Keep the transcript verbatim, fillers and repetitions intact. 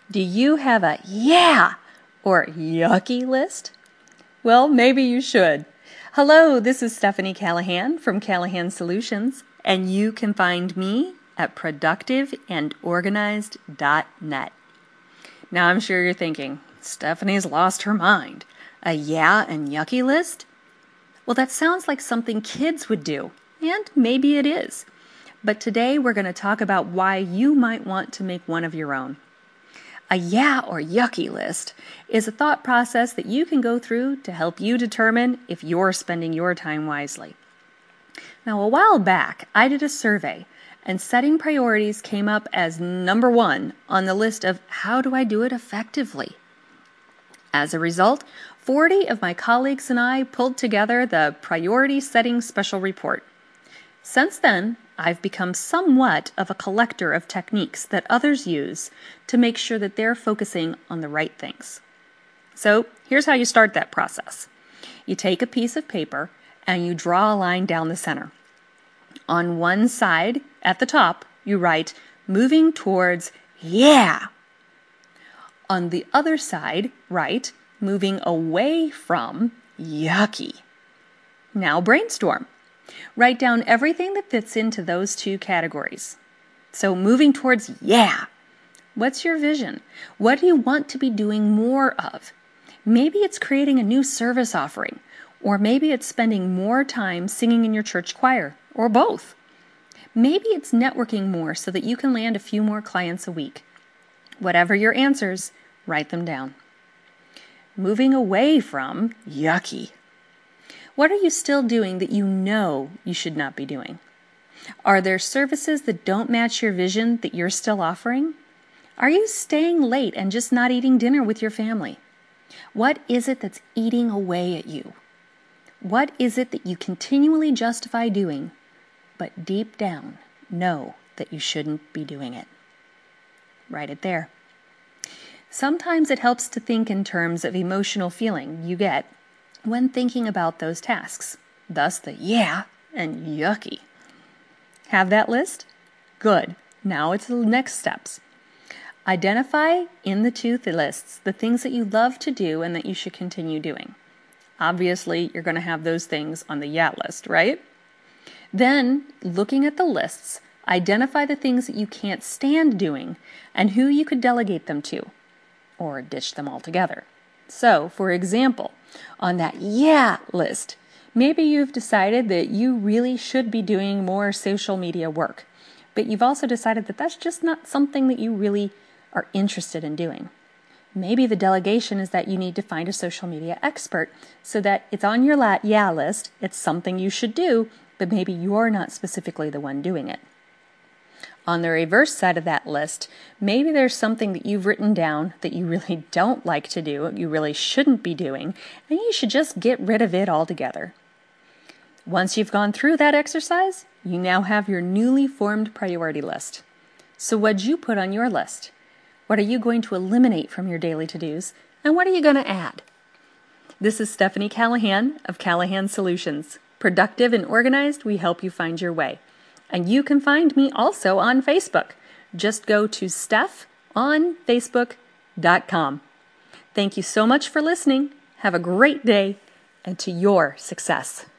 Do you have a yeah or yucky list? Well, maybe you should. Hello, this is Stephanie Callahan from Callahan Solutions, and you can find me at productive and organized dot net. Now, I'm sure you're thinking, Stephanie's lost her mind. A yeah and yucky list? Well, that sounds like something kids would do, and maybe it is. But today we're going to talk about why you might want to make one of your own. A yeah or yucky list is a thought process that you can go through to help you determine if you're spending your time wisely. Now, a while back, I did a survey, and setting priorities came up as number one on the list of how do I do it effectively. As a result, forty of my colleagues and I pulled together the Priority Setting Special Report. Since then, I've become somewhat of a collector of techniques that others use to make sure that they're focusing on the right things. So here's how you start that process. You take a piece of paper and you draw a line down the center. On one side, at the top, you write, moving towards yeah. On the other side, write, moving away from yucky. Now brainstorm. Write down everything that fits into those two categories. So moving towards yeah. What's your vision? What do you want to be doing more of? Maybe it's creating a new service offering, or maybe it's spending more time singing in your church choir, or both. Maybe it's networking more so that you can land a few more clients a week. Whatever your answers, write them down. Moving away from yucky. What are you still doing that you know you should not be doing? Are there services that don't match your vision that you're still offering? Are you staying late and just not eating dinner with your family? What is it that's eating away at you? What is it that you continually justify doing, but deep down know that you shouldn't be doing it? Write it there. Sometimes it helps to think in terms of emotional feeling you get when thinking about those tasks, thus the yeah and yucky. Have that list? Good. Now it's the next steps. Identify in the two lists the things that you love to do and that you should continue doing. Obviously, you're going to have those things on the yeah list, right? Then, looking at the lists, identify the things that you can't stand doing and who you could delegate them to, or ditch them altogether. So, for example, on that yeah list, maybe you've decided that you really should be doing more social media work, but you've also decided that that's just not something that you really are interested in doing. Maybe the delegation is that you need to find a social media expert so that it's on your la- yeah list, it's something you should do, but maybe you're not specifically the one doing it. On the reverse side of that list, maybe there's something that you've written down that you really don't like to do, you really shouldn't be doing, and you should just get rid of it altogether. Once you've gone through that exercise, you now have your newly formed priority list. So what'd you put on your list? What are you going to eliminate from your daily to-dos, and what are you going to add? This is Stephanie Callahan of Callahan Solutions. Productive and organized, we help you find your way. And you can find me also on Facebook. Just go to steph on facebook dot com. Thank you so much for listening. Have a great day, and to your success.